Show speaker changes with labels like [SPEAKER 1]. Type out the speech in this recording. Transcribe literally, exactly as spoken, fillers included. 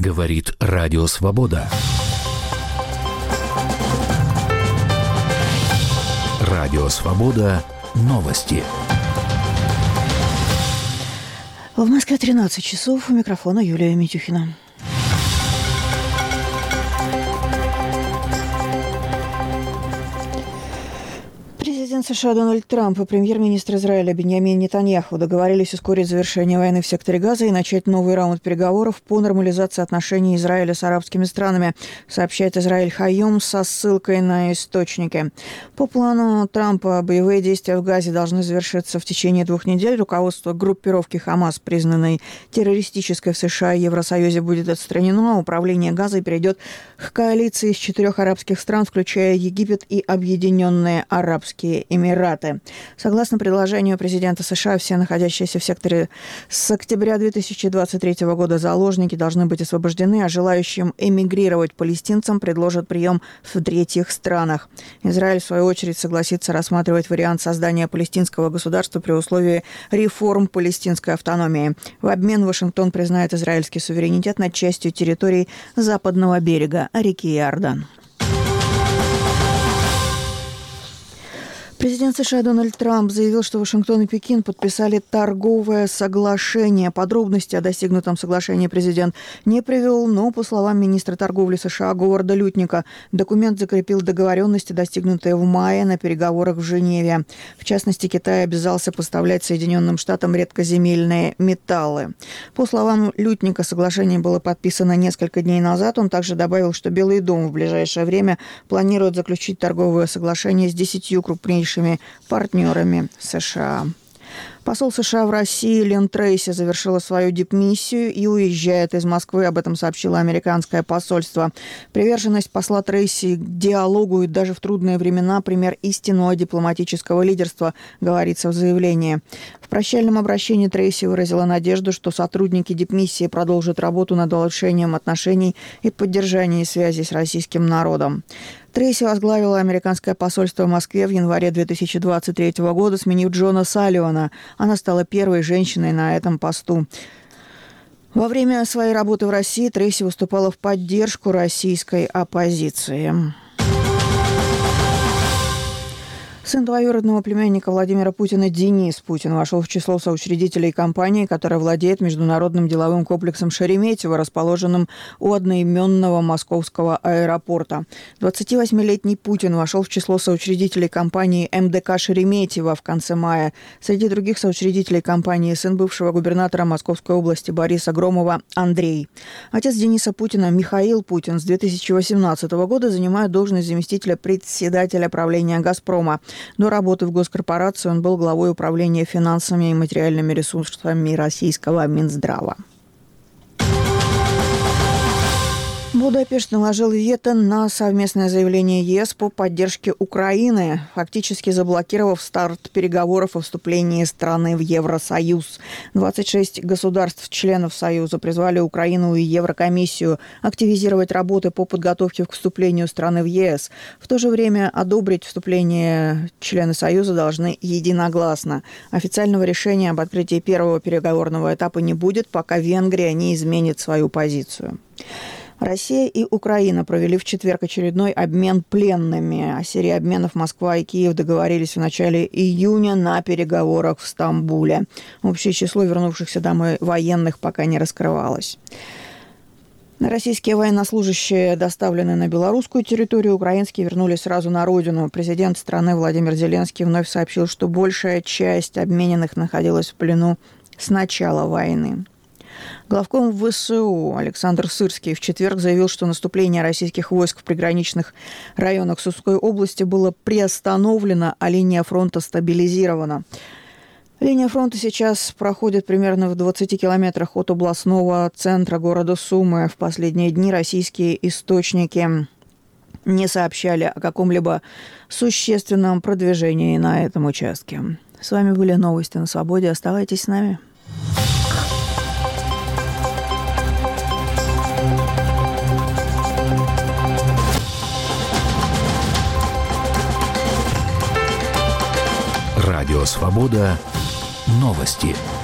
[SPEAKER 1] Говорит Радио Свобода. Радио Свобода. Новости.
[SPEAKER 2] В Москве тринадцать часов. У микрофона Юлия Митюхина. Президент США Дональд Трамп и премьер-министр Израиля Биньямин Нетаньяху договорились ускорить завершение войны в секторе Газа и начать новый раунд переговоров по нормализации отношений Израиля с арабскими странами, сообщает Израиль Хайом со ссылкой на источники. По плану Трампа боевые действия в Газе должны завершиться в течение двух недель. Руководство группировки Хамас, признанной террористической в США и Евросоюзе, будет отстранено, а управление Газой перейдет к коалиции из четырех арабских стран, включая Египет и Объединенные Арабские Эмираты. Согласно предложению президента США, все находящиеся в секторе с октября две тысячи двадцать третьего года заложники должны быть освобождены, а желающим эмигрировать палестинцам предложат прием в третьих странах. Израиль, в свою очередь, согласится рассматривать вариант создания палестинского государства при условии реформ палестинской автономии. В обмен Вашингтон признает израильский суверенитет над частью территорий западного берега реки Иордан. Президент США Дональд Трамп заявил, что Вашингтон и Пекин подписали торговое соглашение. Подробности о достигнутом соглашении президент не привел, но, по словам министра торговли США Говарда Лютника, документ закрепил договоренности, достигнутые в мае на переговорах в Женеве. В частности, Китай обязался поставлять Соединенным Штатам редкоземельные металлы. По словам Лютника, соглашение было подписано несколько дней назад. Он также добавил, что Белый дом в ближайшее время планирует заключить торговое соглашение с десятью крупнейшими партнерами США. Посол США в России Лин Трейси завершила свою дипмиссию и уезжает из Москвы. Об этом сообщило американское посольство. Приверженность посла Трейси к диалогу и даже в трудные времена – пример истинного дипломатического лидерства, говорится в заявлении. В прощальном обращении Трейси выразила надежду, что сотрудники дипмиссии продолжат работу над улучшением отношений и поддержанием связей с российским народом. Трейси возглавила американское посольство в Москве в январе две тысячи двадцать третьего года, сменив Джона Салливана. Она стала первой женщиной на этом посту. Во время своей работы в России Трейси выступала в поддержку российской оппозиции. Сын двоюродного племянника Владимира Путина Денис Путин вошел в число соучредителей компании, которая владеет международным деловым комплексом «Шереметьево», расположенным у одноименного московского аэропорта. двадцативосьмилетний Путин вошел в число соучредителей компании эм дэ ка «Шереметьево» в конце мая. Среди других соучредителей компании сын бывшего губернатора Московской области Бориса Громова Андрей. Отец Дениса Путина Михаил Путин с две тысячи восемнадцатого года занимает должность заместителя председателя правления «Газпрома». До работы в госкорпорации он был главой управления финансами и материальными ресурсами российского Минздрава. Будапешт наложил вето на совместное заявление ЕС по поддержке Украины, фактически заблокировав старт переговоров о вступлении страны в Евросоюз. двадцать шесть государств-членов Союза призвали Украину и Еврокомиссию активизировать работы по подготовке к вступлению страны в ЕС. В то же время одобрить вступление члены Союза должны единогласно. Официального решения об открытии первого переговорного этапа не будет, пока Венгрия не изменит свою позицию. Россия и Украина провели в четверг очередной обмен пленными. О серии обменов Москва и Киев договорились в начале июня на переговорах в Стамбуле. Общее число вернувшихся домой военных пока не раскрывалось. Российские военнослужащие, доставленные на белорусскую территорию, украинские вернулись сразу на родину. Президент страны Владимир Зеленский вновь сообщил, что большая часть обмененных находилась в плену с начала войны. Главком ВСУ Александр Сырский в четверг заявил, что наступление российских войск в приграничных районах Сумской области было приостановлено, а линия фронта стабилизирована. Линия фронта сейчас проходит примерно в двадцати километрах от областного центра города Сумы. В последние дни российские источники не сообщали о каком-либо существенном продвижении на этом участке. С вами были новости на Свободе. Оставайтесь с нами.
[SPEAKER 1] Радио Свобода. Новости.